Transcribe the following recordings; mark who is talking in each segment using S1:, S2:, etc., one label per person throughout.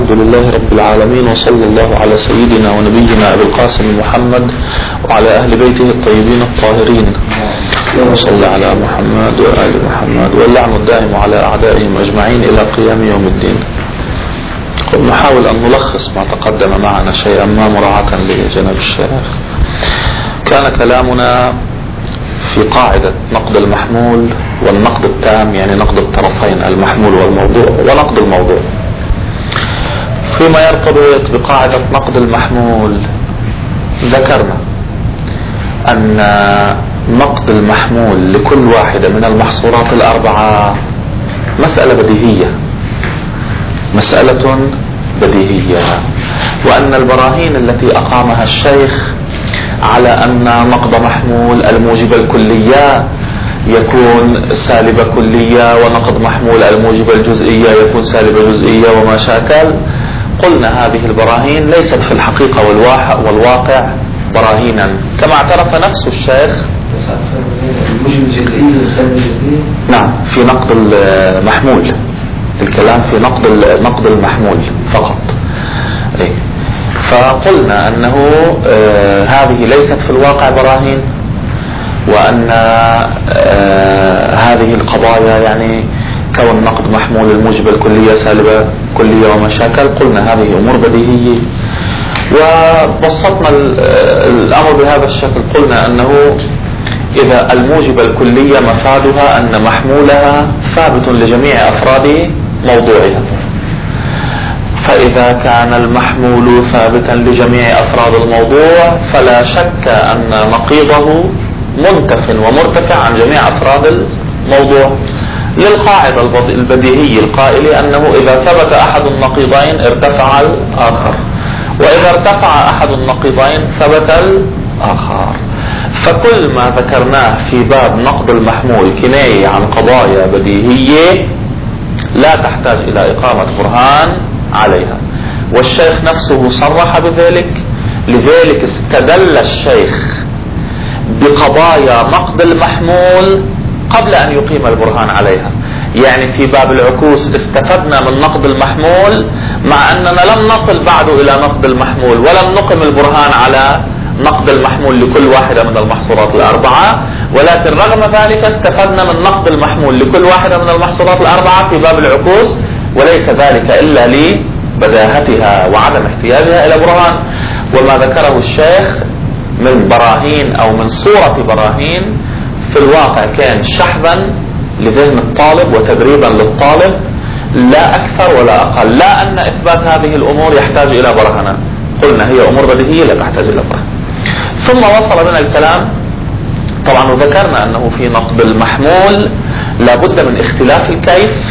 S1: الحمد لله رب العالمين، وصلى الله على سيدنا ونبينا أبي القاسم محمد وعلى أهل بيته الطيبين الطاهرين، وصلى على محمد وآل محمد، واللعن الدائم على أعدائهم أجمعين إلى قيام يوم الدين. نحاول أن نلخص ما تقدم معنا شيئا ما مراعاة لجناب الشيخ. كان كلامنا في قاعدة نقد المحمول والنقد التام، يعني نقد الطرفين المحمول والموضوع، ونقد الموضوع. فيما يرتبط بقاعدة نقد المحمول ذكرنا أن نقد المحمول لكل واحدة من المحصورات الأربعة مسألة بديهية، وأن البراهين التي أقامها الشيخ على أن نقد محمول الموجب الكلية يكون سالب كلية، ونقد محمول الموجب الجزئية يكون سالب جزئية وما شاكل، قلنا هذه البراهين ليست في الحقيقة والواقع براهينا، كما اعترف نفس الشيخ. نعم، في نقد المحمول، الكلام في نقد المحمول فقط. فقلنا أنه هذه ليست في الواقع براهين، وأن هذه القضايا يعني كون نقد محمول الموجب الكلية سالبة كلية ومشاكل، قلنا هذه أمور بديهية، وبسطنا الأمر بهذا الشكل. قلنا أنه إذا الموجب الكلية مفادها أن محمولها ثابت لجميع أفراد موضوعها، فإذا كان المحمول ثابتا لجميع أفراد الموضوع فلا شك أن نقيضه منتف ومرتفع عن جميع أفراد الموضوع، للقاعدة البديهية القائلة أنه إذا ثبت أحد النقيضين ارتفع الآخر، وإذا ارتفع أحد النقيضين ثبت الآخر. فكل ما ذكرناه في باب نقد المحمول كناية عن قضايا بديهية لا تحتاج إلى إقامة برهان عليها، والشيخ نفسه صرح بذلك. لذلك استدل الشيخ بقضايا نقد المحمول قبل أن يقيم البرهان عليها. يعني في باب العكوس استفدنا من نقد المحمول مع أننا لم نصل بعد إلى نقد المحمول ولم نقم البرهان على نقد المحمول لكل واحدة من المحصورات الأربعة، ولكن رغم ذلك استفدنا من نقد المحمول لكل واحدة من المحصورات الأربعة في باب العكوس، وليس ذلك إلا لبداهتها وعدم احتياجها إلى برهان. وما ذكره الشيخ من براهين أو من صورة براهين في الواقع كان شحذا لذهن الطالب وتدريبا للطالب، لا أكثر ولا أقل، لا أن إثبات هذه الأمور يحتاج إلى برهان. قلنا هي أمور بديهية لا تحتاج إلى برهان. ثم وصل بنا الكلام طبعا، وذكرنا أنه في نقد المحمول لابد من اختلاف الكيف،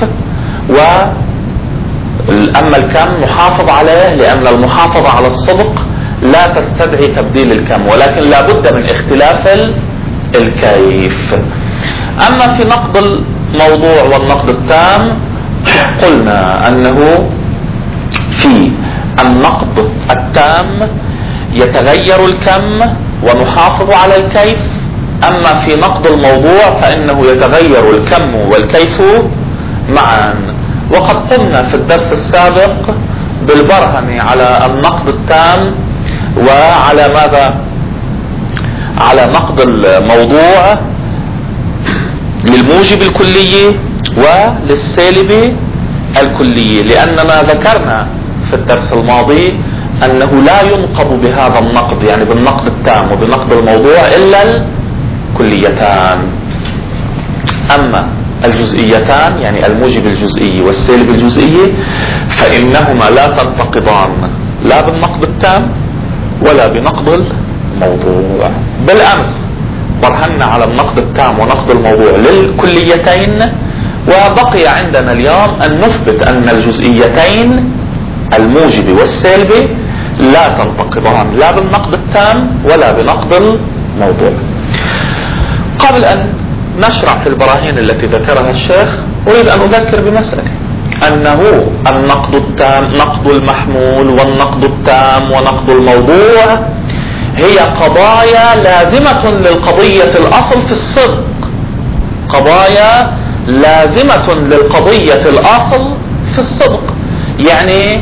S1: أما الكم محافظ عليه، لأن المحافظة على الصدق لا تستدعي تبديل الكم، ولكن لابد من اختلاف الكيف. أما في نقد الموضوع والنقد التام قلنا أنه في النقد التام يتغير الكم ونحافظ على الكيف، أما في نقد الموضوع فإنه يتغير الكم والكيف معا. وقد قمنا في الدرس السابق بالبرهن على النقد التام وعلى ماذا؟ على نقد الموضوع للموجب الكلي وللسالب الكلي، لأننا ذكرنا في الدرس الماضي أنه لا ينقض بهذا النقد، يعني بالنقد التام وبنقد الموضوع، إلا الكليتان. أما الجزئيتان يعني الموجب الجزئي والسالب الجزئي فإنهما لا تنتقضان لا بالنقد التام ولا بنقد الموضوع. بالأمس برهنا على النقد التام ونقد الموضوع للكليتين، وبقي عندنا اليوم أن نثبت أن الجزئيتين الموجب والسالب لا تنتقضان لا بالنقد التام ولا بنقد الموضوع. قبل أن نشرع في البراهين التي ذكرها الشيخ أريد أن أذكر بمسألة، أنه النقد التام، نقد المحمول والنقد التام ونقد الموضوع هي قضايا لازمة للقضية الأصل في الصدق، قضايا لازمة للقضية الأصل في الصدق. يعني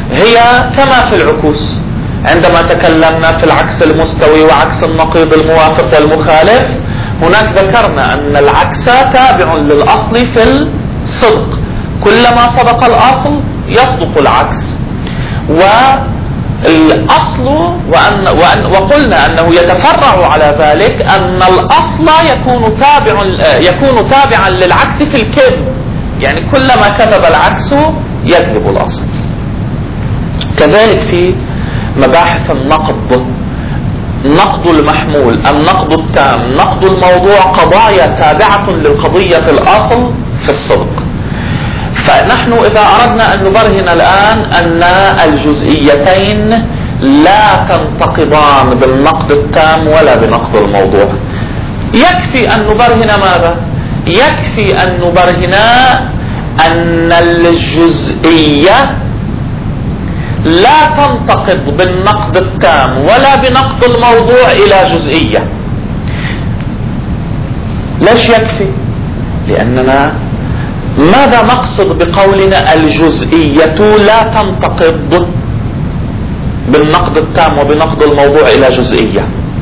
S1: هي كما في العكوس، عندما تكلمنا في العكس المستوي وعكس النقيض الموافق والمخالف، هناك ذكرنا أن العكس تابع للأصل في الصدق، كلما صدق الأصل يصدق العكس. والأصل وقلنا أنه يتفرع على ذلك أن الأصل يكون تابعا للعكس في الكذب، يعني كلما كذب العكس يكذب الأصل. كذلك في مباحث النقد، نقد المحمول، النقد التام، نقد الموضوع، قضايا تابعة للقضية الأصل في الصدق. فنحن إذا أردنا أن نبرهن الآن أن الجزئيتين لا تنتقضان بالنقد التام ولا بنقد الموضوع، يكفي أن نبرهن ماذا؟ يكفي أن نبرهن أن الجزئية لا تنتقض بالنقد التام ولا بنقد الموضوع إلى جزئية. ليش يكفي؟ لأننا ماذا نقصد بقولنا الجزئية لا تنتقض بالنقد التام وبنقد الموضوع إلى جزئية؟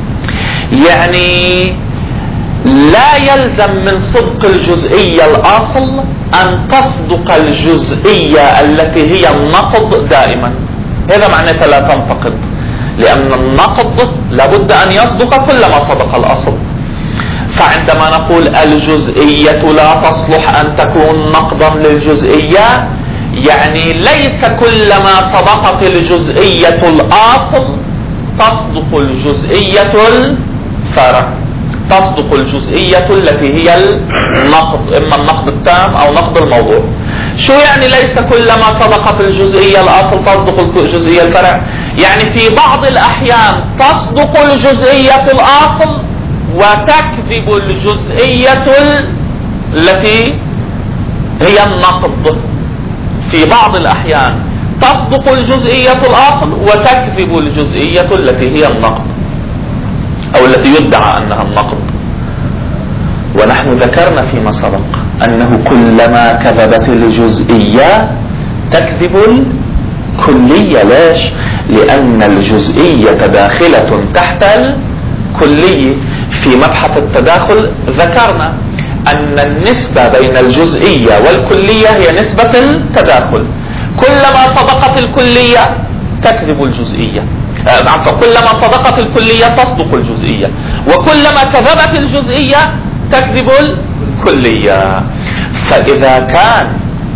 S1: يعني لا يلزم من صدق الجزئية الأصل أن تصدق الجزئية التي هي النقض دائما. هذا معناته لا تنتقض، لأن النقض لابد أن يصدق كلما صدق الأصل. فعندما نقول الجزئية لا تصلح أن تكون نقضا للجزئية، يعني ليس كلما صدقت الجزئية الأصل تصدق الجزئية الفرع، تصدق الجزئية التي هي النقض، إما النقد التام أو نقد الموضوع. شو يعني ليس كلما صدقت الجزئية الأصل تصدق الجزئية الفرع؟ يعني في بعض الأحيان تصدق الجزئية الأصل وتكذب الجزئية التي هي النقض. في بعض الأحيان تصدق الجزئية الأصل وتكذب الجزئية التي هي النقض أو التي يدعى أنها النقض. ونحن ذكرنا فيما سبق أنه كلما كذبت الجزئية تكذب الكلية. ليش؟ لأن الجزئية داخلة تحت الكلية. في مبحث التداخل ذكرنا أن النسبة بين الجزئية والكلية هي نسبة التداخل. كلما صدقت الكلية تكذب الجزئية، كلما صدقت الكلية تصدق الجزئية، وكلما كذبت الجزئية تكذب الكلية. فإذا كان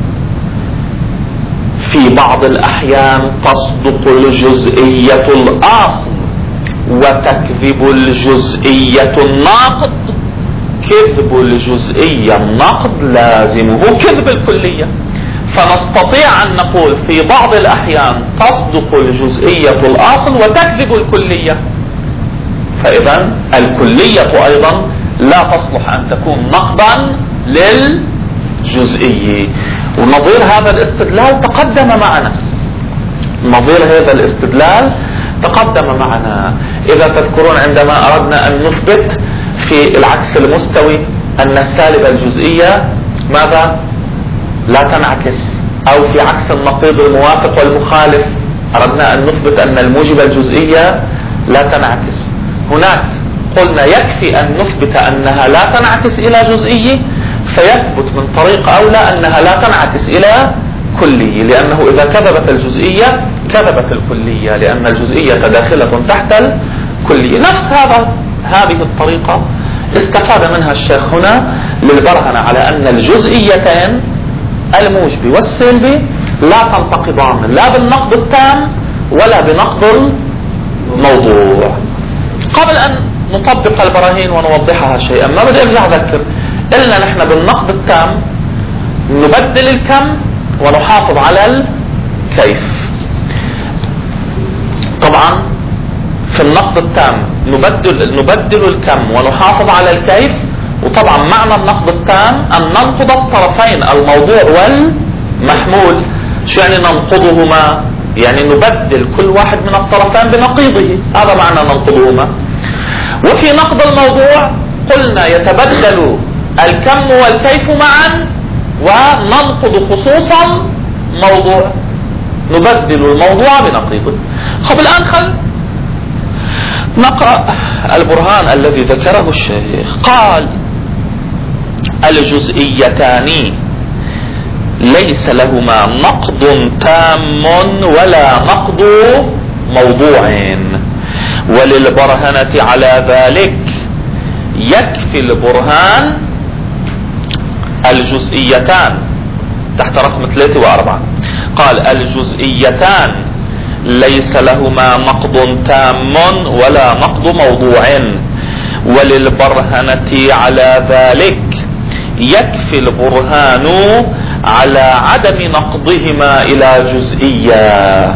S1: في بعض الأحيان تصدق الجزئية الأصل وتكذب الجزئية الناقض، كذب الجزئية النقض لازمه كذب الكلية. فنستطيع أن نقول في بعض الأحيان تصدق الجزئية الأصل وتكذب الكلية، فإذا الكلية أيضا لا تصلح أن تكون نقضا للجزئية. ونظير هذا الاستدلال تقدم معنا، نظير هذا الاستدلال تقدم معنا. إذا تذكرون عندما أردنا أن نثبت في العكس المستوي أن السالبة الجزئية ماذا؟ لا تنعكس، أو في عكس النقيض الموافق والمخالف أردنا أن نثبت أن الموجبة الجزئية لا تنعكس. هناك قلنا يكفي أن نثبت أنها لا تنعكس إلى جزئية، فيثبت من طريق أولى أنها لا تنعكس إلى كلية، لأنه إذا كذبت الجزئية كذبت الكلية، لأن الجزئية داخلة تحت الكلية. نفس هذه الطريقة استفاد منها الشيخ هنا للبرهنة على أن الجزئيتين الموجب والسلبي لا تنتقضان لا بالنقد التام ولا بنقد الموضوع. قبل أن نطبق البراهين ونوضحها شيئا، ما بدي أرجع أذكر إلا نحن بالنقد التام نبدل الكم ونحافظ على الكيف. طبعا في النقد التام نبدل الكم ونحافظ على الكيف. وطبعا معنى النقد التام أن ننقض الطرفين الموضوع والمحمول. شو يعني ننقضهما؟ يعني نبدل كل واحد من الطرفين بنقيضه، هذا معنى ننقضهما. وفي نقد الموضوع قلنا يتبدل الكم والكيف معا وننقض خصوصا موضوع. نبدل الموضوع بنقيضه. خب الآن خل نقرأ البرهان الذي ذكره الشيخ. قال الجزئيتان ليس لهما نقض تام ولا نقض موضوع، وللبرهنة على ذلك يكفي البرهان الجزئيتان تحت رقم 3 و4. قال الجزئيتان ليس لهما نقض تام ولا نقض موضوع، وللبرهنة على ذلك يكفي البرهان على عدم نقضهما إلى جزئية،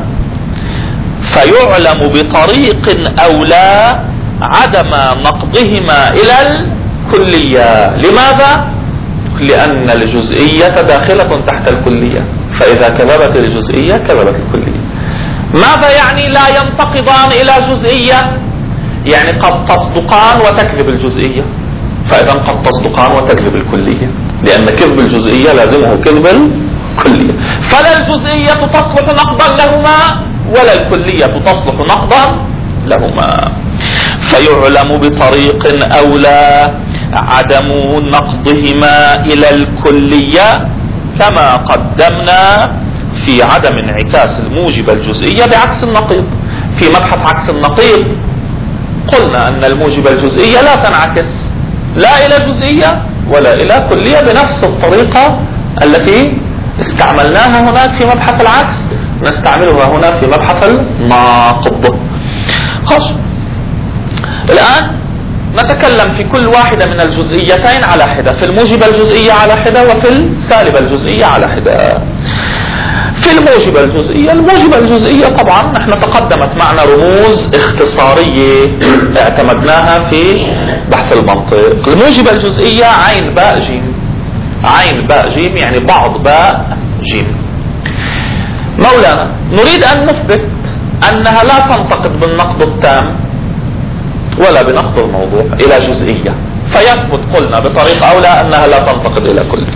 S1: فيعلم بطريق أولى عدم نقضهما إلى الكلية. لماذا؟ لأن الجزئية داخلة تحت الكلية، فإذا كذبت الجزئية كذبت الكلية. ماذا يعني لا ينتقضان إلى جزئية؟ يعني قد تصدقان وتكذب الجزئية، فإذا قد تصدقان وتكذب الكلية، لأن كذب الجزئية لازمه كذب الكلية، فلا الجزئية تصلح نقضا لهما ولا الكلية تصلح نقضا لهما. فيعلم بطريق أولى عدم نقضهما إلى الكلية، كما قدمنا في عدم انعكاس الموجب الجزئية بعكس النقيض. في مبحث عكس النقيض قلنا أن الموجب الجزئية لا تنعكس لا إلى جزئية ولا إلى كلية بنفس الطريقة التي استعملناها هناك في مبحث العكس نستعملها هنا في مبحث الناقض. خش الآن نتكلم في كل واحدة من الجزئيتين على حدة، في الموجب الجزئية على حدة وفي السالب الجزئية على حدة. في الموجب الجزئية، الموجب الجزئية طبعا نحن تقدمت معنا رموز اختصارية اعتمدناها في بحث المنطق. الموجب الجزئية عين باء جيم، عين باء جيم يعني بعض باء جيم. مولانا نريد أن نثبت أنها لا تنتقد بالنقض التام ولا بنقض الموضوع إلى جزئية، فيثبت قلنا بطريقة أولى أنها لا تنتقد إلى كل.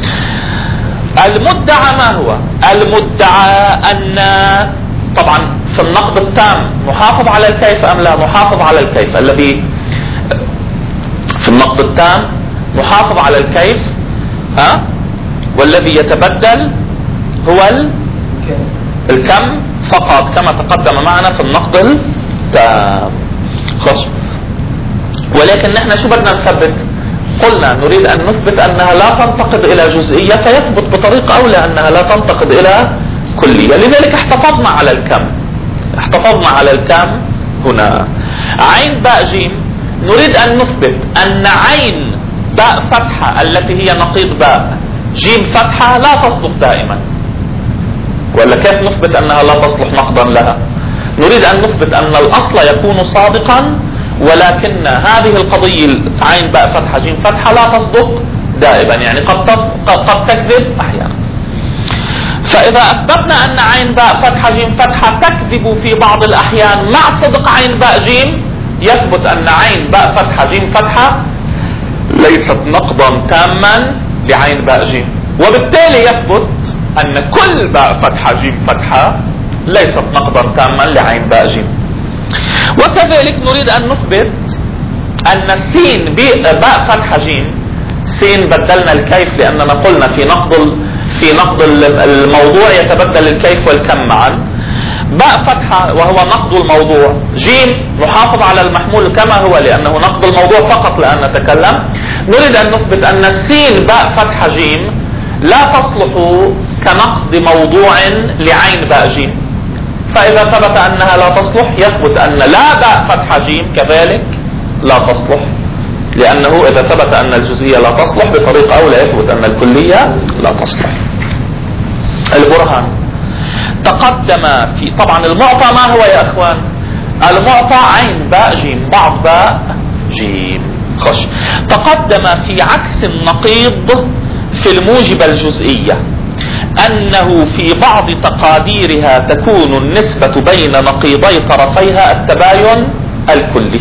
S1: المدعى ما هو؟ المدعى أن طبعا في النقض التام نحافظ على الكيف أم لا؟ نحافظ على الكيف. الذي في النقض التام نحافظ على الكيف، والذي يتبدل هو الكم فقط كما تقدم معنا في النقض التام. خلاص، ولكن نحن شو بدنا نثبت؟ قلنا نريد أن نثبت أنها لا تنتقد إلى جزئية، فيثبت بطريقة أولى أنها لا تنتقد إلى كلية. لذلك احتفظنا على الكم، احتفظنا على الكم هنا. عين باء جيم نريد أن نثبت أن عين باء فتحة التي هي نقيض باء جيم فتحة لا تصلح دائما، ولا كيف نثبت أنها لا تصلح نقضا لها؟ نريد أن نثبت أن الأصل يكون صادقا، ولكن هذه القضية عين باء فتحة جيم فتحة لا تصدق دائما، يعني قد تكذب أحيانا. فإذا أثبتنا أن عين باء فتحة جيم فتحة تكذب في بعض الأحيان مع صدق عين باء جيم، يثبت أن عين باء فتحة جيم فتحة ليست نقضا تاما لعين باء جيم، وبالتالي يثبت أن كل باء فتحة جيم فتحة ليست نقضا تاما لعين باء جيم. وكذلك نريد أن نثبت أن سين باء فتحة جيم، سين بدلنا الكيف لأننا قلنا في نقض الموضوع يتبدل الكيف والكم معا. باء فتحة وهو نقض الموضوع، جيم نحافظ على المحمول كما هو لأنه نقض الموضوع فقط الآن نتكلم. نريد أن نثبت أن سين باء فتحة جيم لا تصلح كنقض موضوع لعين باء جيم، فإذا ثبت أنها لا تصلح يثبت أن لا باء فتحة جيم كذلك لا تصلح، لأنه إذا ثبت أن الجزئية لا تصلح بطريقة أولى يثبت أن الكلية لا تصلح. البرهان تقدم في طبعا المعطى ما هو يا أخوان؟ المعطى عين باء جيم بعض باء جيم. خش تقدم في عكس النقيض في الموجب الجزئية أنه في بعض تقاديرها تكون النسبة بين نقيضي طرفيها التباين الكلي،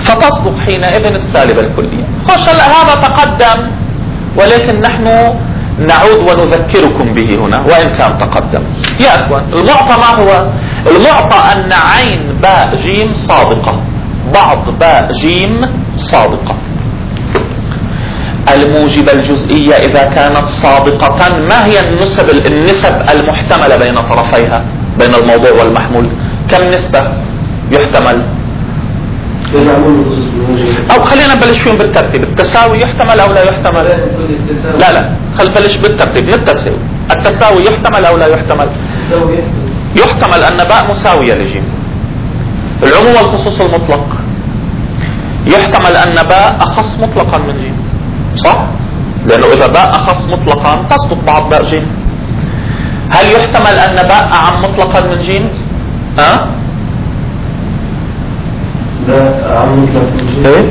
S1: فتصدق حينئذ السالب الكلية. خش هذا تقدم، ولكن نحن نعود ونذكركم به هنا وإن كان تقدم. يا أخوان المعطى ما هو؟ المعطى أن عين باء جيم صادقة، بعض باء جيم صادقة. الموجبة الجزئية إذا كانت صادقة ما هي النسب المحتملة بين طرفيها، بين الموضوع والمحمول؟ كم نسبة يحتمل؟ أو خلينا نبلش فيهم بالترتيب. التساوي يحتمل أو لا يحتمل؟ لا خل نبلش بالترتيب نتساوي. التساوي يحتمل أو لا يحتمل؟ يحتمل أن باء مساوية لجيم. العموم والخصوص المطلق يحتمل أن باء أخص مطلقا من جيم، صح؟ لأنه إذا باء أخص مطلقا تصدق بعض باء جيم. هل يحتمل أن باء أعم مطلقا من جيم؟ لا أعم مطلقا من جيم. إيه؟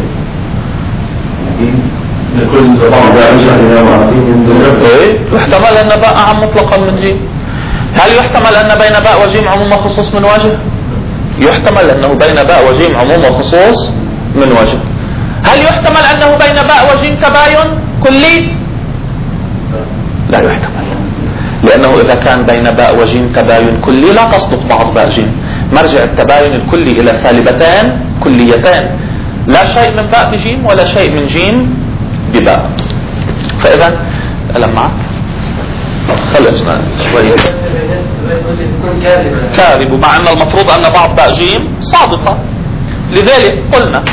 S1: يحتمل أن باء أعم مطلقا من جيم. هل يحتمل أن بين باء وجيم عموم وخصوص من وجه؟ يحتمل أنه بين باء وجيم عموم وخصوص من وجه. هل يحتمل أنه بين باء وجيم تباين كلي؟ لا يحتمل، لأنه إذا كان بين باء وجيم تباين كلي لا تصدق بعض باء جيم. مرجع التباين الكلي إلى سالبتان كليتان، لا شيء من باء بجيم ولا شيء من جيم بباء. فإذا ألم معك خلصنا شوية كاذب، مع أن المفروض أن بعض باء جيم صادقة. لذلك قلنا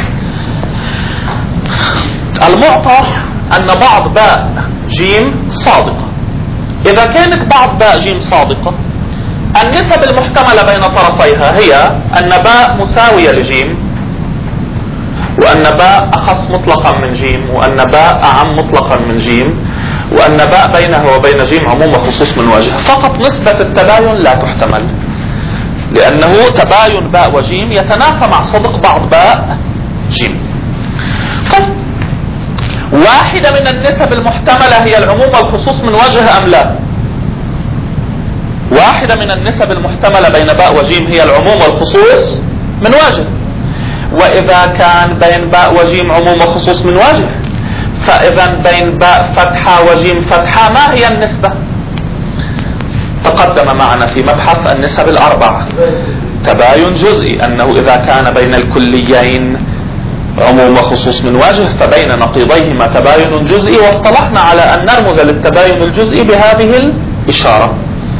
S1: المعطى أن بعض باء جيم صادقة. إذا كانت بعض باء جيم صادقة النسب المحتملة بين طرفيها هي أن باء مساوية لجيم، وأن باء أخص مطلقا من جيم، وأن باء أعم مطلقا من جيم، وأن باء بينه وبين جيم عموم وخصوص من وجه. فقط نسبة التباين لا تحتمل، لأنه تباين باء وجيم يتنافى مع صدق بعض باء جيم. طيب واحدة من النسب المحتملة هي العموم والخصوص من وجه أم لا؟ واحدة من النسب المحتملة بين باء وجيم هي العموم والخصوص من وجه. وإذا كان بين باء وجيم عموم وخصوص من وجه، فإذا بين باء فتحة وجيم فتحة ما هي النسبة؟ تقدم معنا في مبحث النسب الأربعة تباين جزئي، أنه إذا كان بين الكليين عموم وخصوص من وجه فبين نقيضيهما تباين جزئي، واصطلحنا على أن نرمز للتباين الجزئي بهذه الإشارة.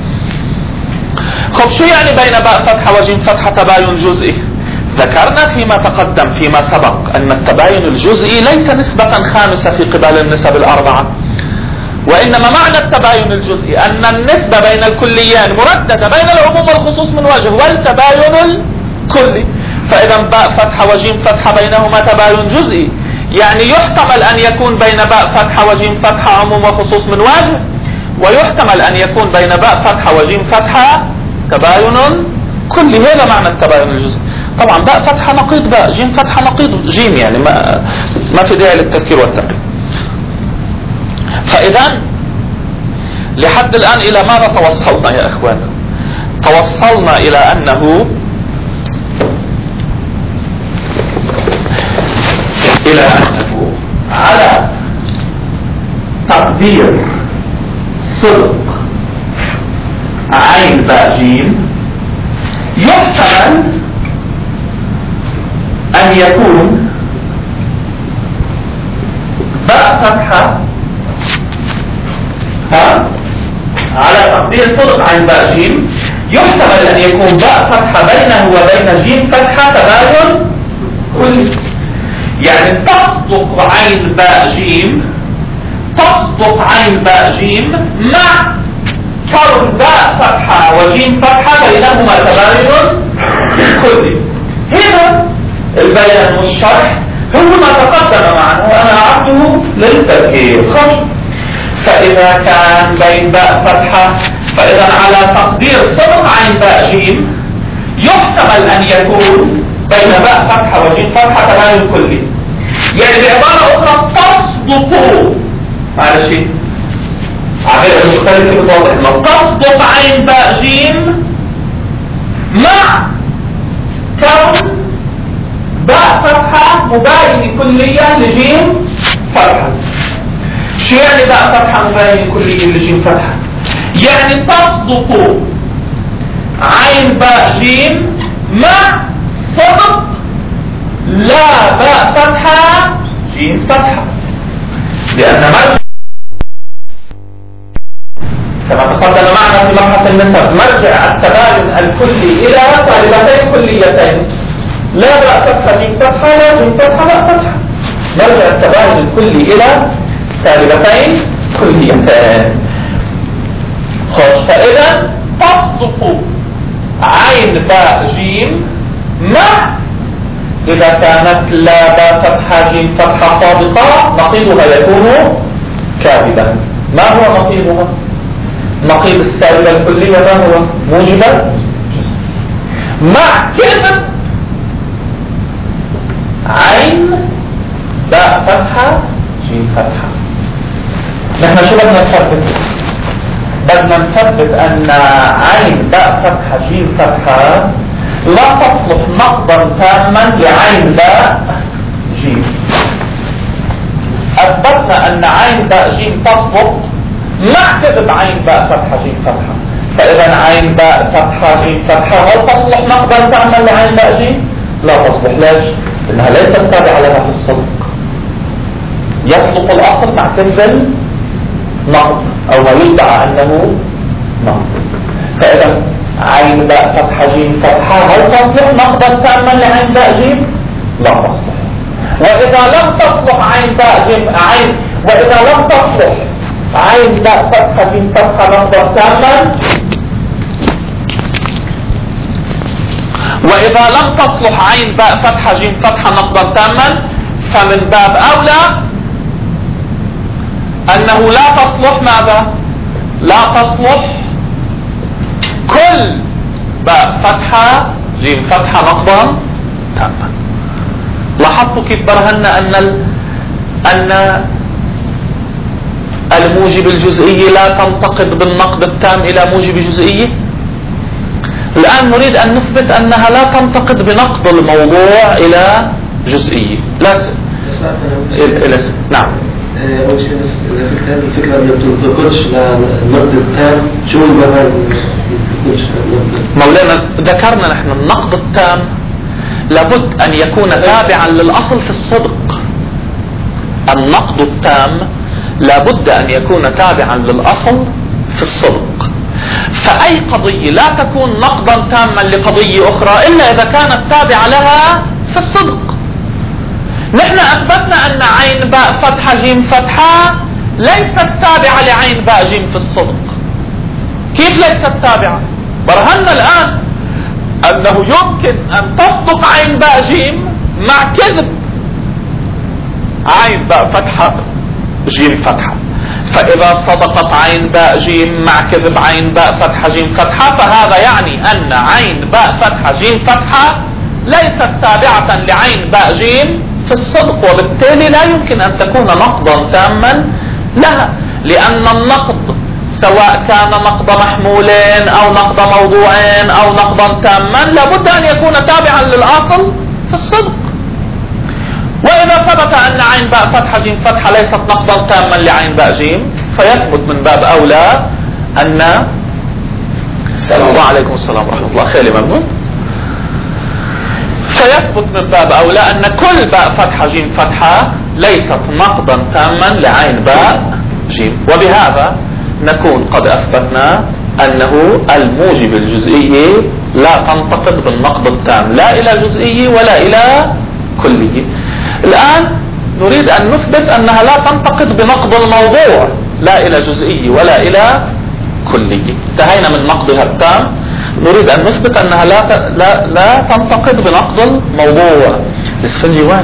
S1: خب شو يعني بين باء فتحة وجيم فتحة تباين جزئي؟ ذكرنا فيما تقدم فيما سبق أن التباين الجزئي ليس نسبة خامسة في قبال النسب الأربعة، وإنما معنى التباين الجزئي أن النسبة بين الكليين مرددة بين العموم والخصوص من وجه والتباين الكلي. فإذا باء فتحة وجيم فتحة بينهما تباين جزئي، يعني يحتمل أن يكون بين باء فتحة وجيم فتحة عموم وخصوص من وجه، ويحتمل أن يكون بين باء فتحة وجيم فتحة تباين كلي. هذا معنى التباين الجزئي. طبعا باء فتحة نقيض باء، جيم فتحة نقيض جيم، يعني ما في داعي للتفكير والتقييم. فإذا لحد الآن إلى ماذا توصلنا يا إخوان؟ توصلنا إلى أنه على تقدير صدق عين باء جيم يحتمل أن يكون باء فتحة على تقدير صدق عين باء جيم يحتمل أن يكون باء فتحة بينه وبين جيم فتحة تباين كلي. يعني تصدق عين باء جيم مع فرق باء فتحة وجيم فتحة بينهما تباين كلي. هنا البيان والشرح هو ما تقدم معه وأنا عرضه للتذكير. فإذا كان بين باء فتحة فإذا على تقدير صدق عين باء جيم يحتمل أن يكون بين باء فتحة وجيم فتحة تباين كلي. يعني بعبارة أخرى تصدق معلش عبارة مختلفة بتوضح لنا تصدق عين باء جيم مع كون باء فتحة مباين كليا لجيم فتحة. شو يعني باء فتحة مباين كلية لجيم فتحة؟ يعني تصدق عين باء جيم مع صدق لا باء فتحة جيم فتحة، لأن مرجع كما تقدم معنا في مبحث النسب مرجع التباين الكلي إلى سالبتين كليتين، لا باء فتحة جيم فتحة لا جيم فتحة باء فتحة، مرجع التباين الكلي إلى سالبتين كليتين. خوش، فإذا تصدق عين باء جيم مع إذا كانت لا باء فتحة جيم فتحة صادقة نقيضها يكون كاذبا. ما هو نقيضها؟ نقيض السالبة الكلية ما هو؟ موجبة مع كذب عين باء فتحة جيم فتحة. نحن شو بدنا نثبت؟ بدنا نثبت أن عين باء فتحة جيم فتحة لا تصلح نقضا تاما لعين باء جيم. أثبتنا أن عين باء جيم تصلح مع كذب عين باء فتحة جيم فتحة، فإذا عين باء فتحة جيم فتحة هل تصلح نقضا تاما لعين باء جيم؟ لا تصلح. ليش؟ لأنها ليست تابعة لها في الصدق. يصدق الأصل مع كذب نقض أو ما يدعى أنه نقض. فإذا عين باء فتحة جيم فتحة هل تصلح نقضا تاما لعين باء جيم؟ لا تصلح. وإذا لم تصلح عين باء جيم وإذا لم تصلح عين باء فتحة جيم فتحة نقضا تاما، وإذا لم تصلح عين باء فتحة جيم فتحة نقضا تاما فمن باب أولى أنه لا تصلح ماذا؟ لا تصلح كل باء فتحة جيم فتحة نقضا تاما. لاحظتوا كيف برهنا أن الموجب الجزئي لا تنتقد بالنقد التام إلى موجب جزئي. الآن نريد أن نثبت أنها لا تنتقد بنقد الموضوع إلى جزئي. نعم.
S2: أول شيء الفكرة اللي بتنتقدش للنقد التام شو المعنى
S1: مولانا ذكرنا نحن النقد التام لابد أن يكون تابعا للأصل في الصدق. النقد التام لابد أن يكون تابعا للأصل في الصدق. فأي قضية لا تكون نقدا تاما لقضية أخرى إلا إذا كانت تابعة لها في الصدق. نحن أثبتنا أن عين باء فتحة جيم فتحة ليست تابعة لعين باء جيم في الصدق. كيف ليست تابعة؟ برهنا الآن أنه يمكن أن تصدق عين باء جيم مع كذب عين باء فتحة جيم فتحة. فإذا صدقت عين باء جيم مع كذب عين باء فتحة جيم فتحة فهذا يعني أن عين باء فتحة جيم فتحة ليست تابعة لعين باء جيم في الصدق، وبالتالي لا يمكن أن تكون نقضا تاما لها، لأن النقض سواء كان نقض محمولين أو نقض موضوعين أو نقضا تاما لابد أن يكون تابعا للأصل في الصدق. وإذا ثبت أن عين باء فتحة جيم فتحة ليست نقضا تاما لعين باء جيم فيثبت من باب أولى أن وعليكم السلام ورحمة الله خير ممنون. فيثبت من باب أولى أن كل باء فتحة جيم فتحة ليست نقضا تاما لعين باء جيم. وبهذا نكون قد أثبتنا أنه الموجب الجزئي لا تنتقد بالنقد التام لا إلى جزئي ولا إلى كلي. الآن نريد أن نثبت أنها لا تنتقد بنقد الموضوع لا إلى جزئي ولا إلى كلي. انتهينا من نقدها التام. نريد أن نثبت أنها لا تنتقد بنقد الموضوع. الإسفنجي وين؟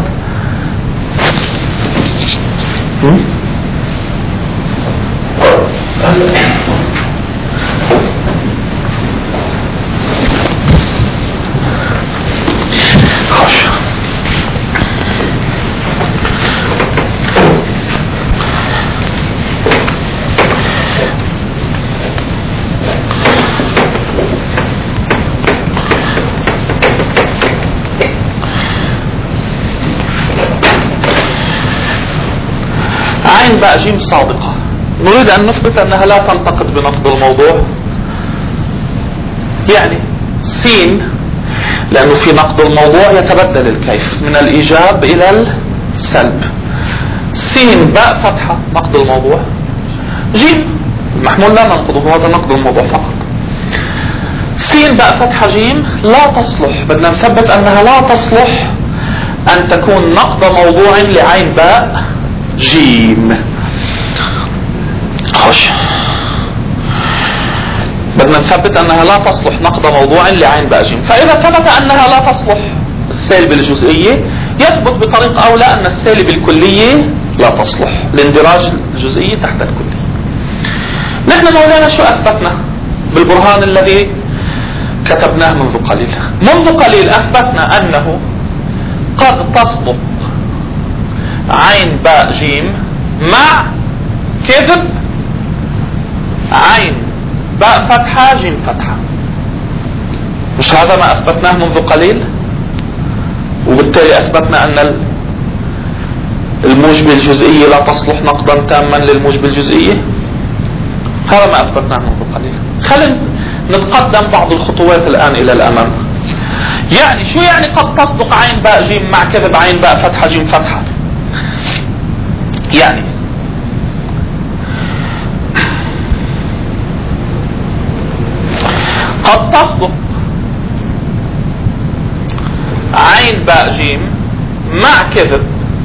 S1: عين باء جيم صادقة، نريد أن نثبت أنها لا تنتقد بنقد الموضوع. يعني سين، لأنه في نقد الموضوع يتبدل الكيف من الإيجاب إلى السلب. سين باء فتحة نقد الموضوع، جيم المحمول لا ننقضه، هذا نقد الموضوع فقط. سين باء فتحة جيم لا تصلح، بدنا نثبت أنها لا تصلح أن تكون نقد موضوع لعين باء جيم. خش، بدنا نثبت أنها لا تصلح نقد موضوع لعين باء جيم. فإذا ثبت أنها لا تصلح السالب الجزئية، يثبت بطريقة أولى أن السالب الكلية لا تصلح لاندراج الجزئية تحت الكلية. نحن مولانا شو أثبتنا بالبرهان الذي كتبناه منذ قليل؟ منذ قليل أثبتنا أنه قد تصدق عين باء جيم مع كذب عين باء فتحة جيم فتحة. مش هذا ما أثبتناه منذ قليل؟ وبالتالي أثبتنا أن الموجب الجزئية لا تصلح نقدا تاما للموجب الجزئية. هذا ما أثبتناه منذ قليل. خلينا نتقدم بعض الخطوات الآن إلى الأمام. يعني شو يعني قد تصدق عين باء جيم مع كذب عين باء فتحة جيم فتحة؟ يعني قد تصدق عين باء جيم مع كذب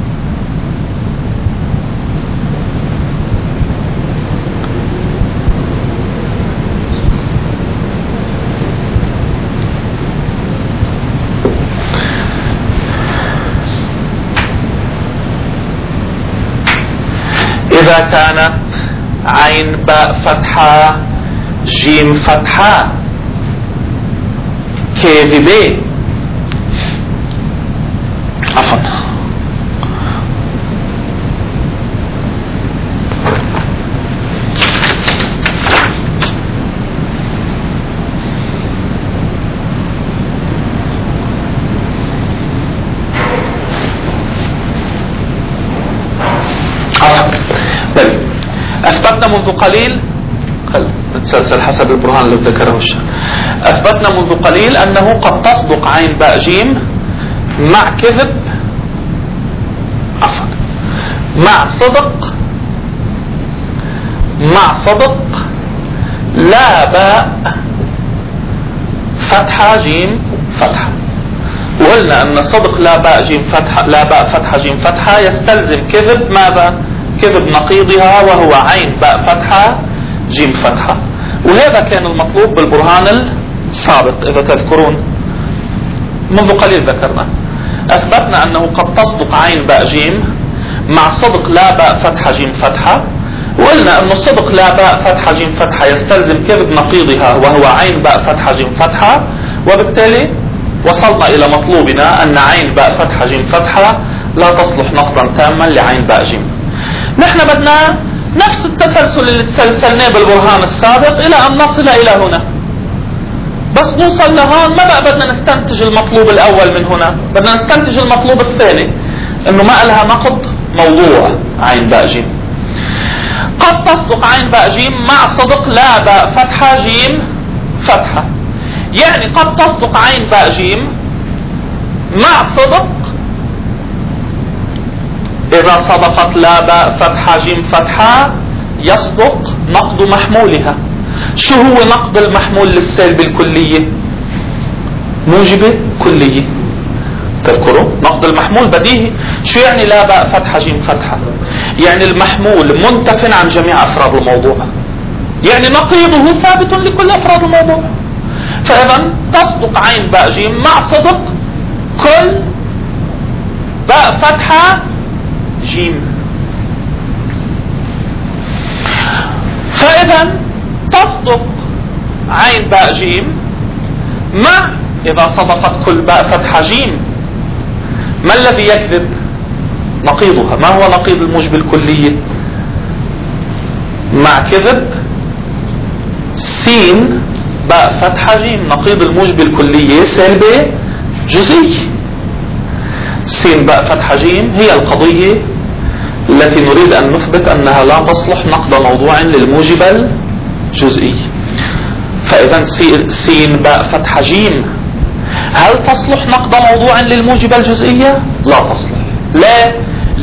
S1: إذا كانت عين باء فتحة جيم فتحة كاذبة، عفوا أثبتنا منذ قليل، نتسلسل حسب البرهان اللي ذكره الشيخ. أثبتنا منذ قليل أنه قد تصدق عين باء جيم مع كذب، عفوا مع صدق لا باء فتحة جيم فتحة. وقلنا أن صدق لا باء جيم فتحة لا باء فتحة جيم فتحة يستلزم كذب ماذا؟ كذب نقيضها وهو عين باء فتحة جيم فتحة. وهذا كان المطلوب بالبرهان السابق إذا تذكرون، منذ قليل ذكرنا. أثبتنا أنه قد تصدق عين باء جيم مع صدق لا باء فتحة جيم فتحة، وقلنا أن صدق لا باء فتحة جيم فتحة يستلزم كذب نقيضها وهو عين باء فتحة جيم فتحة، وبالتالي وصلنا إلى مطلوبنا أن عين باء فتحة جيم فتحة لا تصلح نقدا تاما لعين باء جيم. نحن بدنا نفس التسلسل اللي تسلسلناه بالبرهان السابق إلى أن نصل إلى هنا، بس نوصل لهون ما بقى بدنا نستنتج المطلوب الأول من هنا، بدنا نستنتج المطلوب الثاني إنه ما لها نقد موضوع عين باء جيم. قد تصدق عين باء جيم مع صدق لا باء فتحة جيم فتحة. يعني قد تصدق عين باء جيم مع صدق إذا صدقت لا باء فتحة جيم فتحة يصدق نقد محمولها. شو هو نقد المحمول للسالب الكلية؟ موجبة كلية. تذكروا نقد المحمول بديهي. شو يعني لا باء فتحة جيم فتحة؟ يعني المحمول منتف عن جميع أفراد الموضوع، يعني نقيضه ثابت لكل أفراد الموضوع. فإذا تصدق عين باء جيم مع صدق كل باء فتحة جيم. فإذا تصدق عين باء جيم مع إذا صدقت كل باء فتحة جيم. ما الذي يكذب؟ نقيضها. ما هو نقيض الموجب الكلية؟ مع كذب سين باء فتحة جيم. نقيض الموجب الكلية سالبة جزئية. سين باء فتحة جيم هي القضية التي نريد أن نثبت أنها لا تصلح نقد موضوع للموجب الجزئي. فإذا سين باء فتحة جيم هل تصلح نقد موضوع للموجب الجزئية؟ لا تصلح. ليه؟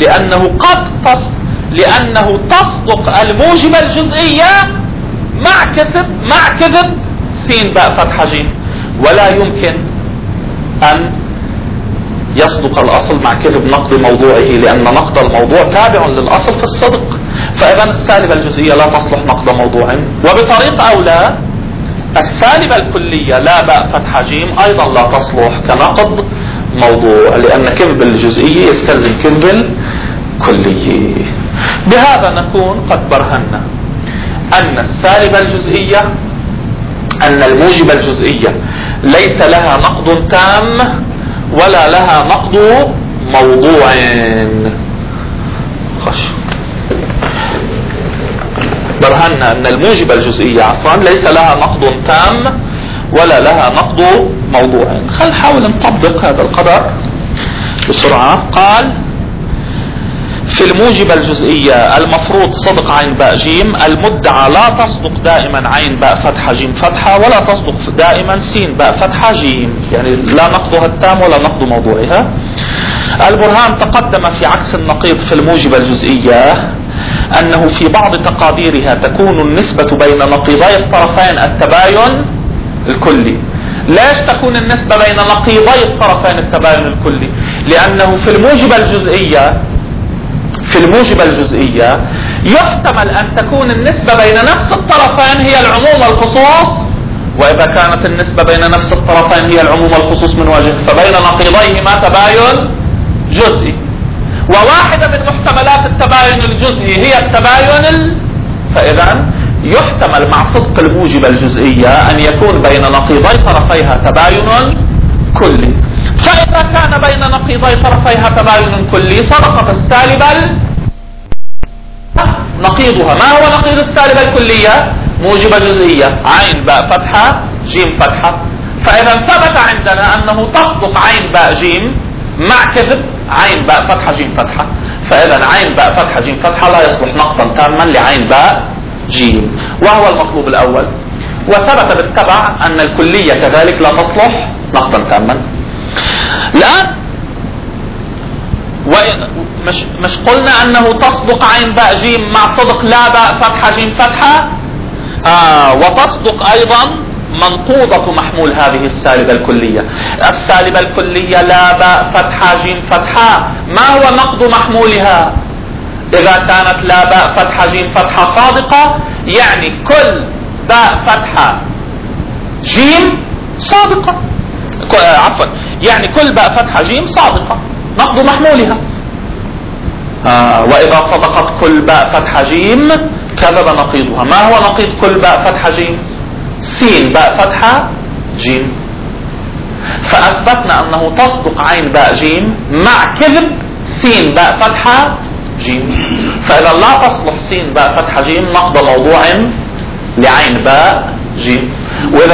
S1: لأنه تصدق الموجب الجزئية مع كذب سين باء فتحة جيم، ولا يمكن أن يصدق الأصل مع كذب نقد موضوعه، لأن نقد الموضوع تابع للأصل في الصدق. فإذا السالبة الجزئية لا تصلح نقد موضوع، وبطريق أولى السالبة الكلية لا باء فتحة جيم أيضا لا تصلح كنقد موضوع، لأن كذب الجزئي يستلزم كذب الكلي. بهذا نكون قد برهنا أن السالبة الجزئية، أن الموجب الجزئية ليس لها نقد تام ولا لها نقد موضوع. برهنا أن الموجب الجزئية ليس لها نقد تام ولا لها نقد موضوع. خل نحاول نطبق هذا القدر بسرعة. قال في الموجب الجزئية المفروض صدق عين باء جيم، المدعى لا تصدق دائما عين باء فتحة جيم فتحة، ولا تصدق دائما سين باء فتحة جيم، يعني لا نقضها التام ولا نقض موضوعها. البرهان تقدم في عكس النقيض في الموجب الجزئية أنه في بعض تقاديرها تكون النسبة بين نقيضي الطرفين التباين الكلي. ليش تكون النسبة بين نقيضي الطرفين التباين الكلي؟ لأنه في الموجب الجزئية يحتمل أن تكون النسبة بين نفس الطرفين هي العموم والخصوص، وإذا كانت النسبة بين نفس الطرفين هي العموم والخصوص من وجه، فبين نقيضيهما تباين جزئي، وواحدة من محتملات التباين الجزئي هي التباين فإذا يحتمل مع صدق الموجب الجزئية أن يكون بين نقيضي طرفيها تباين كلي. فإذا كان بين نقيضي طرفيها تباين كلي صدقت السالبة نقيضها. ما هو نقيض السالبة الكلية؟ موجبة جزئية عين باء فتحة جيم فتحة. فإذا ثبت عندنا أنه تصدق عين باء جيم مع كذب عين باء فتحة جيم فتحة. فإذا عين باء فتحة جيم فتحة لا يصلح نقطا تاما لعين باء جيم، وهو المطلوب الأول. وثبت بالتبع أن الكلية كذلك لا تصلح نقطا تاما. الآن مش قلنا أنه تصدق عين باء جيم مع صدق لا باء فتحة جيم فتحة، وتصدق أيضا منقوضة محمول هذه السالبة الكلية. السالبة الكلية لا باء فتحة جيم فتحة، ما هو نقض محمولها؟ إذا كانت لا باء فتحة جيم فتحة صادقة يعني كل باء فتحة جيم صادقة، عفوا يعني كل باء فتحة جيم صادقة نقض محمولها. وإذا صدقت كل باء فتحة جيم كذب نقيضها. ما هو نقيض كل باء فتحة جيم؟ سين باء فتحة جيم. فأثبتنا أنه تصدق عين باء جيم مع كذب سين باء فتحة جيم. فإذا لا تصلح سين باء فتحة جيم نقض موضوع لعين باء جيم. وإذا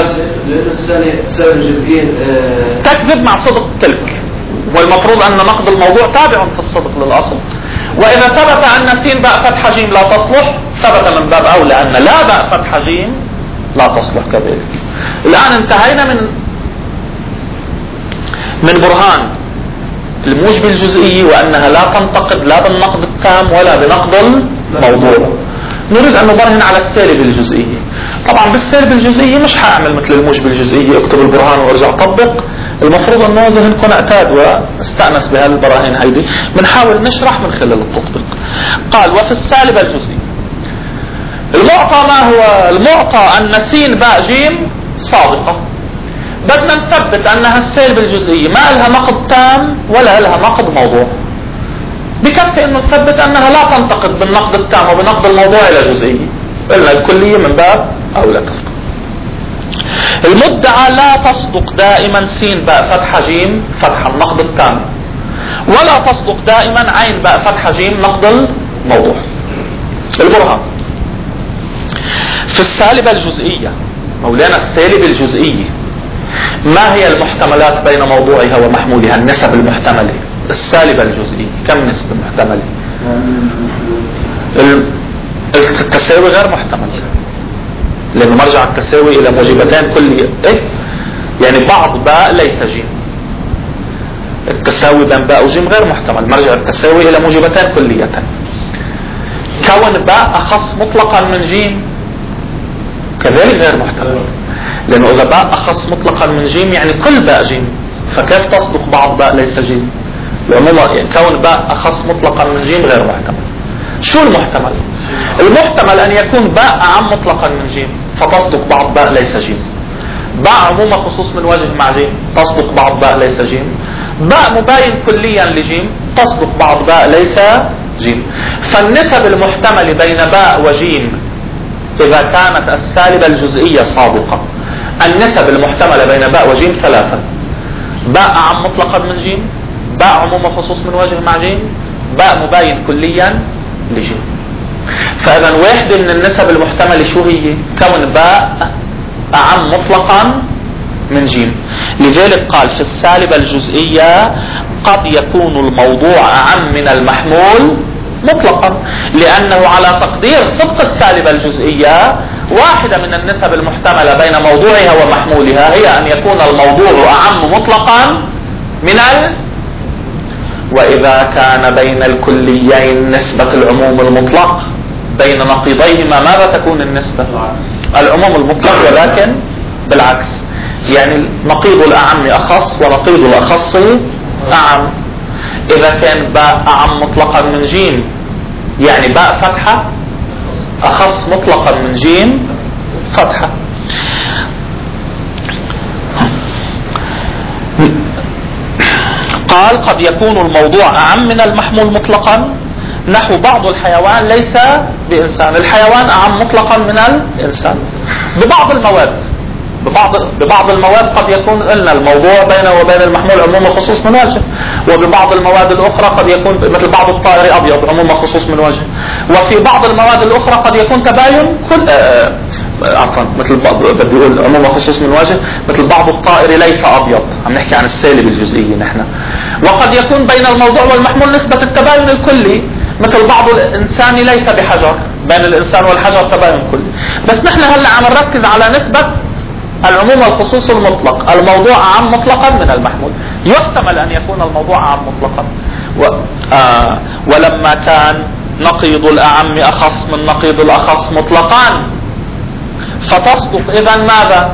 S1: تكذب مع صدق تلك، والمفروض أن نقض الموضوع تابع في الصدق للأصل. وإذا ثبت أن سين باء فتحة جيم لا تصلح ثبت من باب أولى أن لا باء فتحة جيم لا تصلح كذلك. الآن انتهينا من برهان الموجب الجزئي وأنها لا تنتقد لا بالنقد التام ولا بنقد الموضوع. نريد أن نبرهن على السالب الجزئي. طبعا بالسالب الجزئي مش هعمل مثل الموجب الجزئي اكتب البرهان وارجع طبق. المفروض أنه ذهنكم اعتاد واستأنس بهذه البراهين هيدي. بنحاول نشرح من خلال التطبيق. قال وفي السالب الجزئي المعطى ما هو؟ المعطى أن سين باء جيم صادقة. بدنا نثبت أنها السالب الجزئية ما لها نقد تام ولا لها نقد موضوع. بكفي أنه نثبت أنها لا تنتقد بالنقد التام وبنقد الموضوع إلى جزئية. قلنا الكلية من باب أولى تفقد. المدعى لا تصدق دائما سين باء فتحة جيم فتحة النقد التام، ولا تصدق دائما عين باء فتحة جيم نقد الموضوع. البرهان في السالبة الجزئية مولانا السالب الجزئية ما هي المحتملات بين موضوعها ومحمولها؟ النسب المحتملة. السالبة الجزئية كم نسبة محتملة؟ التساوي غير محتمل، لأنه مرجع التساوي إلى موجبتين كلية. إيه؟ يعني بعض باء ليس جيم. التساوي بين باء وجيم غير محتمل، مرجع التساوي إلى موجبتين كليتين. كون باء أخص مطلقا من جيم كذلك غير محتمل، لأنه إذا باء أخص مطلقا من جيم يعني كل باء جيم، فكيف تصدق بعض باء ليس جيم؟ يعني كون باء أخص مطلقا من جيم غير محتمل. شو المحتمل؟ المحتمل أن يكون باء أعم مطلقا من جيم فتصدق بعض باء ليس جيم. باء عموم خصوص من وجه مع جيم تصدق بعض باء ليس جيم. باء مباين كليا لجيم تصدق بعض باء ليس جيم. فالنسب المحتمل بين باء وجيم إذا كانت السالبة الجزئية صادقة، النسب المحتملة بين باء وجيم ثلاثة: باء أعم مطلقا من جيم، باء عموم خصوص من وجه مع جيم، باء مباين كليا لجيم. فإذا واحدة من النسب المحتملة شو هي؟ كون باء أعم مطلقا من جيم. لذلك قال في السالبة الجزئية قد يكون الموضوع أعم من المحمول مطلقا، لأنه على تقدير صدق السالبة الجزئية واحدة من النسب المحتملة بين موضوعها ومحمولها هي أن يكون الموضوع أعم مطلقا من وإذا كان بين الكليين نسبة العموم المطلق بين نقيضيهما ماذا تكون النسبة؟ العموم المطلق، ولكن بالعكس، يعني نقيض الأعم أخص ونقيض الأخص أعم. إذا كان باء أعم مطلقا من جيم يعني باء فتحة أخص مطلقا من جيم فتحة. قال قد يكون الموضوع أعم من المحمول مطلقا، نحو بعض الحيوان ليس بإنسان. الحيوان أعم مطلقا من الإنسان ببعض المواد. ببعض المواد قد يكون قلنا الموضوع بينه وبين المحمول عموم خصوص من وجه، وببعض المواد الأخرى قد يكون مثل بعض الطائر أبيض عموم خصوص من وجه، وفي بعض المواد الأخرى قد يكون تباين كل عفوا مثل بدي اقول عموم خصوص من وجه، مثل بعض الطائر ليس أبيض، عم نحكي عن السالب الجزئية نحن. وقد يكون بين الموضوع والمحمول نسبة التباين الكلي، مثل بعض الإنسان ليس بحجر، بين الإنسان والحجر تباين كلي. بس نحن هلا عم نركز على نسبة العموم الخصوص المطلق، الموضوع أعم مطلقا من المحمول. يحتمل أن يكون الموضوع أعم مطلقا ولما كان نقيض الأعم أخص من نقيض الأخص مطلقا فتصدق إذا ماذا؟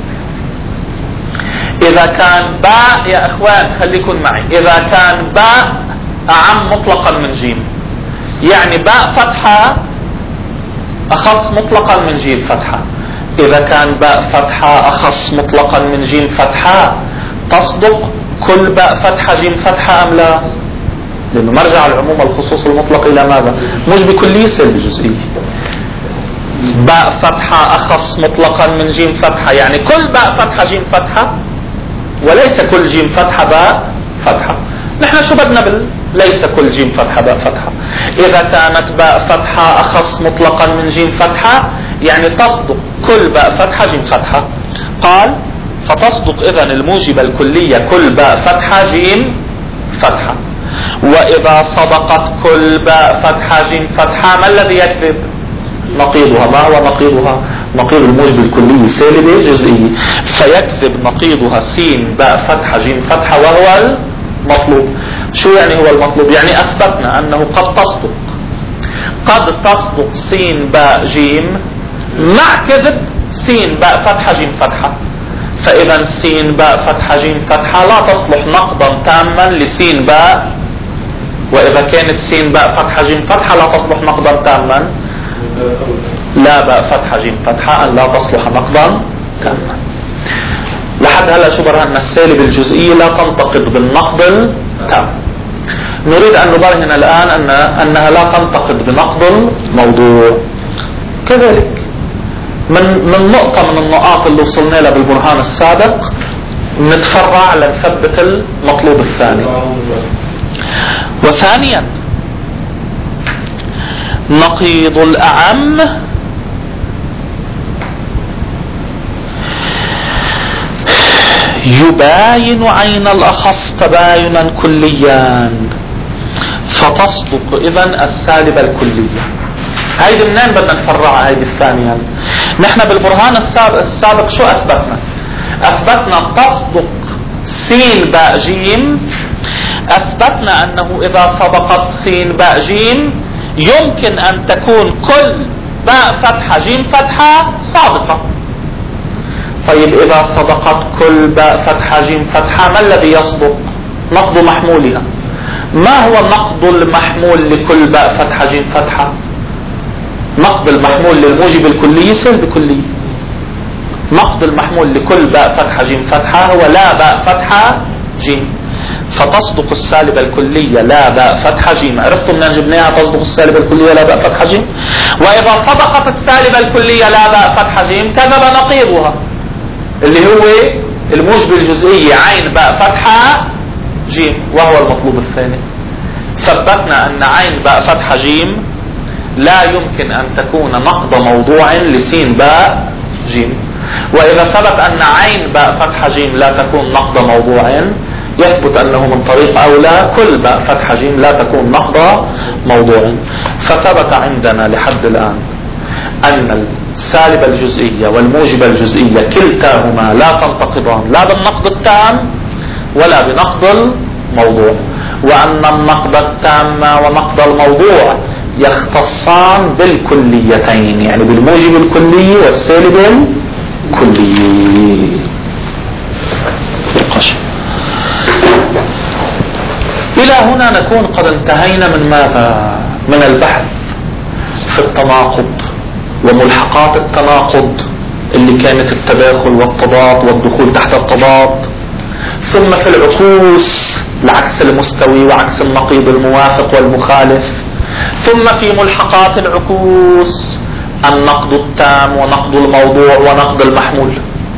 S1: إذا كان باء يا إخوان خليكن معي، إذا كان باء أعم مطلقا من جيم يعني باء فتحة أخص مطلقا من جيم فتحة. إذا كان باء فتحة أخص مطلقا من جيم فتحة تصدق كل باء فتحة جيم فتحة أم لا؟ لأنه مرجع العموم الخصوص المطلق إلى ماذا؟ مش بكلية سلب جزئية. باء فتحة أخص مطلقا من جيم فتحة يعني كل باء فتحة جيم فتحة، وليس كل جيم فتحة باء فتحة. نحن شو بدنا ليس كل جيم فتحة باء فتحة. إذا كانت باء فتحة أخص مطلقا من جيم فتحة يعني تصدق كل باء فتحة جيم فتحة. قال فتصدق إذن الموجبة الكلية كل باء فتحة جيم فتحة. وإذا صدقت كل باء فتحة جيم فتحة ما الذي يكذب؟ نقيضها. ما هو نقيضها؟ نقيض الموجب الكلي سالبة جزئية، فيكذب نقيضها سين باء فتحة جيم فتحة وهو المطلوب. شو يعني هو المطلوب؟ يعني أثبتنا أنه قد تصدق سين باء جيم مع كذب سين باء فتحة جيم فتحة. فإذا سين باء فتحة جيم فتحة لا تصلح نقضا تاما لسين باء، وإذا كانت سين باء فتحة جيم فتحة لا تصلح نقضا تاما لا باء فتحة جيم فتحة أن لا تصلح نقضا تاما. لحد هلا شو برهن؟ السالب الجزئية لا تنتقد بالنقض التام. نريد أن نبرهن الآن أنها لا تنتقد بنقض الموضوع. كذلك من نقطة من النقاط اللي وصلنا لها بالبرهان السابق نتفرع لنثبت المطلوب الثاني. وثانيا نقيض الأعم يباين عين الأخص تباينا كليا، فتصدق إذن السالبة الكلية. هيدي منين بدنا نفرعها؟ هيدي الثانية. نحن بالبرهان السابق شو أثبتنا؟ أثبتنا تصدق س باء جيم، أثبتنا أنه إذا سبقت س باء جيم يمكن أن تكون كل باء فتحة جيم فتحة صادقة. طيب إذا صدقت كل باء فتحة جيم فتحة ما الذي يصدق؟ نقض محمولها. ما هو نقض المحمول لكل باء فتحة جيم فتحة؟ نقض المحمول للموجب الكلي سلب كلي. نقض المحمول لكل باء فتحة جيم فتحة هو لا باء فتحة جيم، فتصدق السالبة الكلية لا باء فتحة جيم. عرفتم منين جبناها تصدق السالبة الكلية لا باء فتحة جيم؟ وإذا صدقت السالبة الكلية لا باء فتحة جيم كذب نقيضها اللي هو الموجب الجزئية عين باء فتحة جيم، وهو المطلوب الثاني. ثبتنا أن عين باء فتحة جيم لا يمكن أن تكون نقض موضوع لسين باء جيم، وإذا ثبت أن عين باء فتحة جيم لا تكون نقض موضوع يثبت أنه من طريق أولى كل باء فتحة جيم لا تكون نقض موضوع. فثبت عندنا لحد الآن أن السالبة الجزئية والموجبة الجزئية كلتاهما لا تنتقضان لا بالنقض التام ولا بنقض الموضوع، وأن النقض التام ونقض الموضوع يختصان بالكليتين، يعني بالموجب الكلي والسالب الكلي. إلى هنا نكون قد انتهينا من ماذا؟ من البحث في التناقض وملحقات التناقض اللي كانت التداخل والتضاد والدخول تحت التضاد، ثم في العكوس العكس المستوي وعكس النقيض الموافق والمخالف، ثم في ملحقات العكوس النقد التام ونقد الموضوع ونقد المحمول.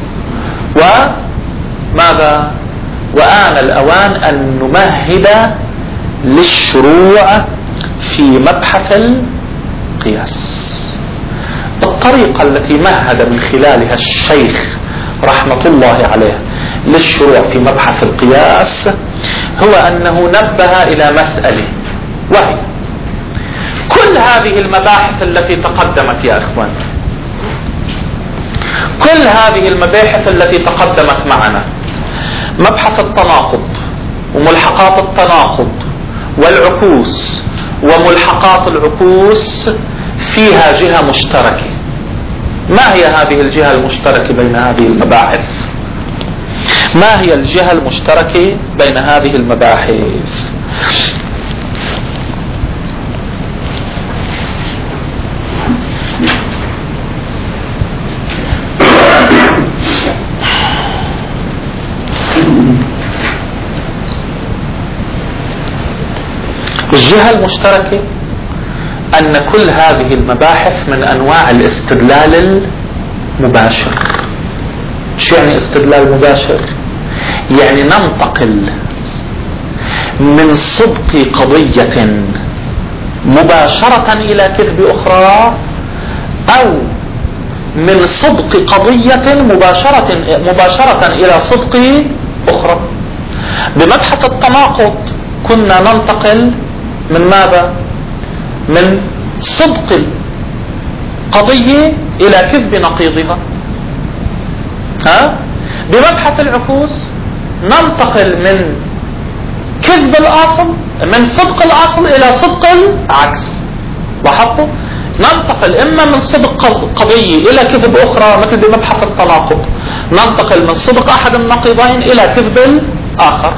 S1: وماذا؟ وآن الأوان أن نمهد للشروع في مبحث القياس. الطريقة التي مهد من خلالها الشيخ رحمة الله عليه للشروع في مبحث القياس هو أنه نبه إلى مسألة، وهي كل هذه المباحث التي تقدمت يا إخوان، كل هذه المباحث التي تقدمت معنا، مبحث التناقض وملحقات التناقض والعكوس وملحقات العكوس فيها جهة مشتركة. ما هي هذه الجهة المشتركة بين هذه المباحث؟ ما هي الجهة المشتركة بين هذه المباحث؟ الجهة المشتركة أن كل هذه المباحث من أنواع الاستدلال المباشر. شو يعني استدلال مباشر؟ يعني ننتقل من صدق قضية مباشرة إلى كذب أخرى، أو من صدق قضية مباشرة إلى صدق أخرى. بمبحث التناقض كنا ننتقل من ماذا؟ من صدق قضية إلى كذب نقيضها. بمبحث العكوس ننتقل من كذب الأصل، من صدق الأصل إلى صدق العكس. لاحظتوا؟ ننتقل إما من صدق قضية إلى كذب أخرى، مثل بمبحث التناقض ننتقل من صدق أحد النقيضين إلى كذب الآخر،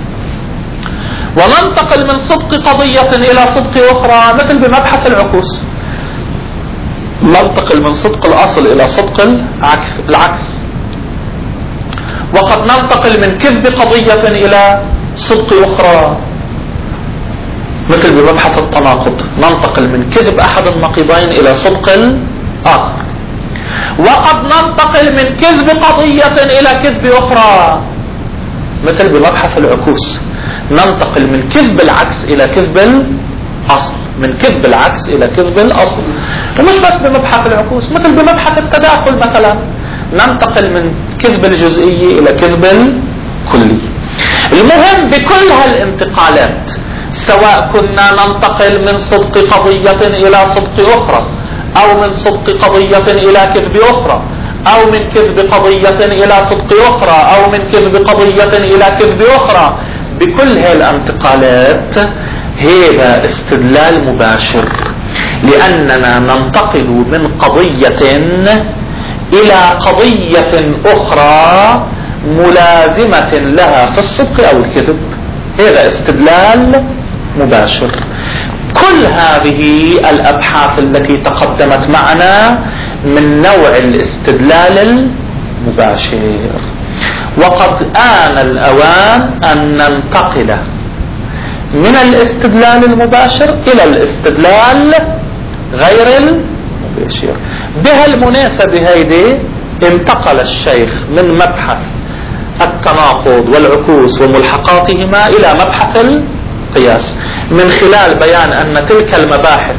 S1: وننتقل من صدق قضية إلى صدق أخرى مثل بمبحث العكوس ننتقل من صدق الأصل إلى صدق العكس. وقد ننتقل من كذب قضية إلى صدق أخرى مثل بمبحث التناقض ننتقل من كذب أحد النقيضين إلى صدق الآخر. وقد ننتقل من كذب قضية إلى كذب أخرى مثل بمبحث العكوس ننتقل من كذب العكس إلى كذب الأصل، من كذب العكس إلى كذب الأصل. ومش بس بمبحث العكوس، مثل بمبحث التداخل مثلا ننتقل من كذب الجزئية إلى كذب الكلي. المهم بكل هالانتقالات سواء كنا ننتقل من صدق قضية إلى صدق أخرى، أو من صدق قضية إلى كذب أخرى، أو من كذب قضية إلى صدق أخرى، أو من كذب قضية إلى كذب أخرى. بكل هذه الانتقالات هذا استدلال مباشر، لأننا ننتقل من قضية إلى قضية أخرى ملازمة لها في الصدق أو الكذب. هذا استدلال مباشر. كل هذه الأبحاث التي تقدمت معنا من نوع الاستدلال المباشر، وقد آن الأوان أن ننتقل من الاستدلال المباشر إلى الاستدلال غير المباشر. بهالمناسبة هيدي انتقل الشيخ من مبحث التناقض والعكوس وملحقاتهما إلى مبحث القياس، من خلال بيان أن تلك المباحث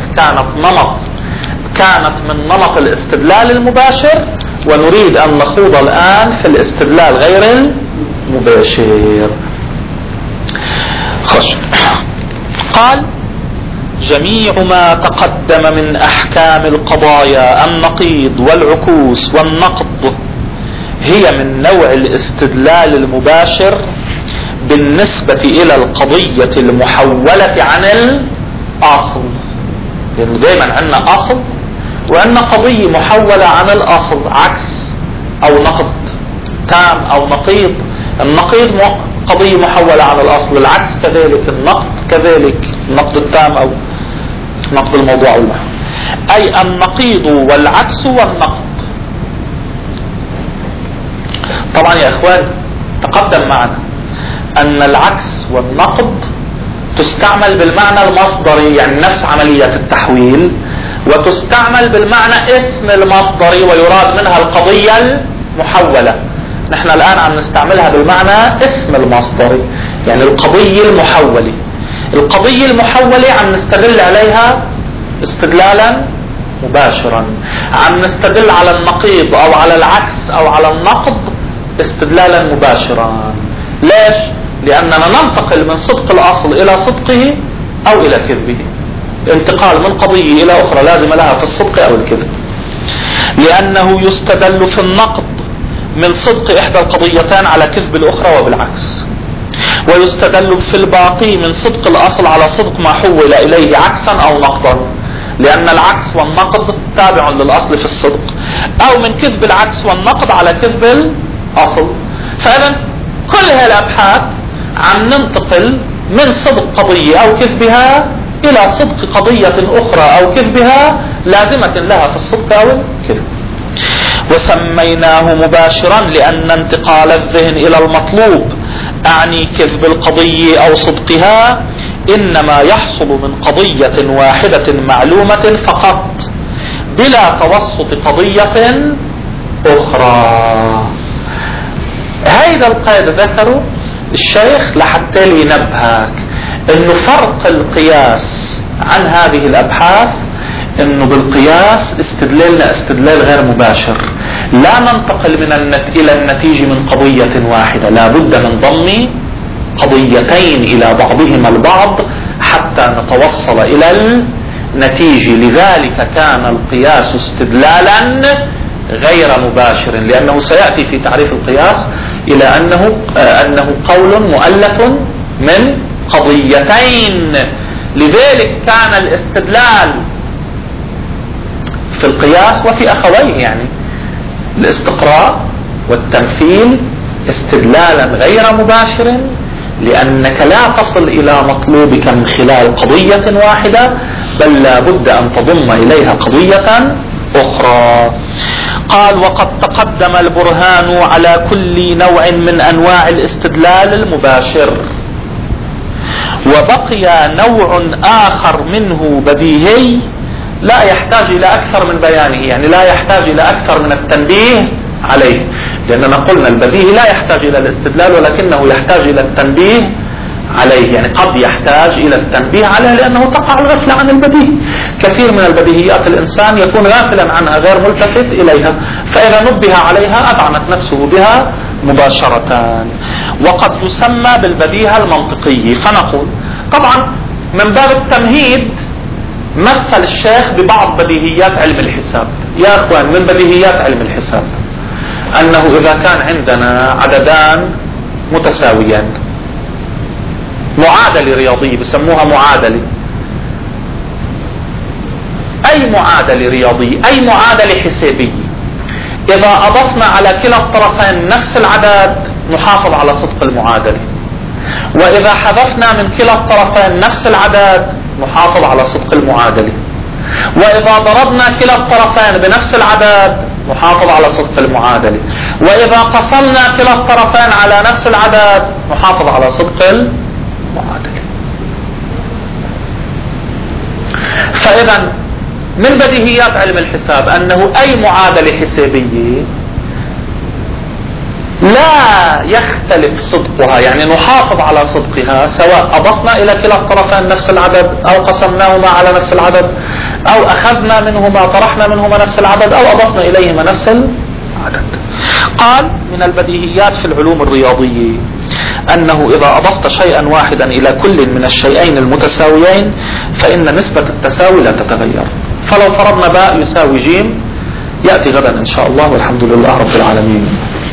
S1: كانت من نمط الاستدلال المباشر، ونريد أن نخوض الآن في الاستدلال غير المباشر. قال: جميع ما تقدم من أحكام القضايا النقيض والعكوس والنقض هي من نوع الاستدلال المباشر بالنسبة إلى القضية المحولة عن الأصل. لأنه دائما عندنا أصل وعندنا قضية محولة عن الأصل، عكس أو نقض تام أو نقيض. النقيض قضية محولة عن الأصل، العكس كذلك، النقض كذلك، النقض التام أو نقض الموضوع والمحور. أي النقيض والعكس والنقض. طبعا يا إخوان تقدم معنا أن العكس والنقض تستعمل بالمعنى المصدري، يعني نفس عملية التحويل، وتستعمل بالمعنى اسم المصدري ويراد منها القضية المحولة. نحن الآن عم نستعملها بالمعنى اسم المصدري، يعني القضية المحولة. القضية المحولة عم نستدل عليها استدلالا مباشرا، عم نستدل على النقيض أو على العكس أو على النقض استدلالا مباشرا. ليش؟ لأننا ننتقل من صدق الأصل إلى صدقه أو إلى كذبه. انتقال من قضية إلى أخرى لازم لها في الصدق أو الكذب. لأنه يستدل في النقض من صدق إحدى القضيتان على كذب الأخرى وبالعكس، ويستدل في الباقي من صدق الأصل على صدق ما حول إليه عكسا أو نقضا، لأن العكس والنقض تابع للأصل في الصدق، أو من كذب العكس والنقض على كذب الأصل. فإذا كل هذه الأبحاث عم ننتقل من صدق قضية أو كذبها إلى صدق قضية أخرى أو كذبها لازمة لها في الصدق أو الكذب. وسميناه مباشرا لأن انتقال الذهن إلى المطلوب، أعني كذب القضية أو صدقها، إنما يحصل من قضية واحدة معلومة فقط بلا توسط قضية أخرى. هيدا القيد ذكره الشيخ لحتى لينبهك انه فرق القياس عن هذه الابحاث، انه بالقياس استدلالنا استدلال غير مباشر، لا ننتقل الى النتيجة من قضية واحدة، لا بد من ضم قضيتين الى بعضهما البعض حتى نتوصل الى النتيجة. لذلك كان القياس استدلالا غير مباشر، لأنه سيأتي في تعريف القياس إلى أنه قول مؤلف من قضيتين. لذلك كان الاستدلال في القياس وفي أخويه، يعني الاستقراء والتمثيل، استدلالا غير مباشر، لأنك لا تصل إلى مطلوبك من خلال قضية واحدة، بل لا بد أن تضم إليها قضية أخرى. قال: وقد تقدم البرهان على كل نوع من أنواع الاستدلال المباشر، وبقي نوع آخر منه بديهي لا يحتاج إلى أكثر من بيانه، يعني لا يحتاج إلى أكثر من التنبيه عليه، لأننا قلنا البديهي لا يحتاج إلى الاستدلال ولكنه يحتاج إلى التنبيه عليه، يعني قد يحتاج إلى التنبيه عليه لأنه تقع الغفلة عن البديهي. كثير من البديهيات الإنسان يكون غافلا عنها غير ملتفت إليها، فإذا نبه عليها أذعنت نفسه بها مباشرة. وقد يسمى بالبديهة المنطقية. فنقول طبعا من باب التمهيد مثل الشيخ ببعض بديهيات علم الحساب. يا اخوان، من بديهيات علم الحساب انه اذا كان عندنا عددان متساويان، معادلة رياضية بسموها معادلة، اي معادلة رياضية، اي معادلة حسابية، اذا اضفنا على كلا الطرفين نفس العدد نحافظ على صدق المعادلة، واذا حذفنا من كلا الطرفين نفس العدد نحافظ على صدق المعادلة، واذا ضربنا كلا الطرفين بنفس العدد نحافظ على صدق المعادلة، واذا قسمنا كلا الطرفين على نفس العدد نحافظ على صدق المعادلة. فاذا من بديهيات علم الحساب انه اي معادلة حسابية لا يختلف صدقها، يعني نحافظ على صدقها سواء اضفنا الى كلا الطرفين نفس العدد او قسمناهما على نفس العدد او اخذنا منهما طرحنا منهما نفس العدد او اضفنا اليهما نفس العدد. قال من البديهيات في العلوم الرياضية انه اذا اضفت شيئا واحدا الى كل من الشيئين المتساويين فان نسبة التساوي لا تتغير. فلو فرضنا باء يساوي جيم، يأتي غدا ان شاء الله، والحمد لله رب العالمين.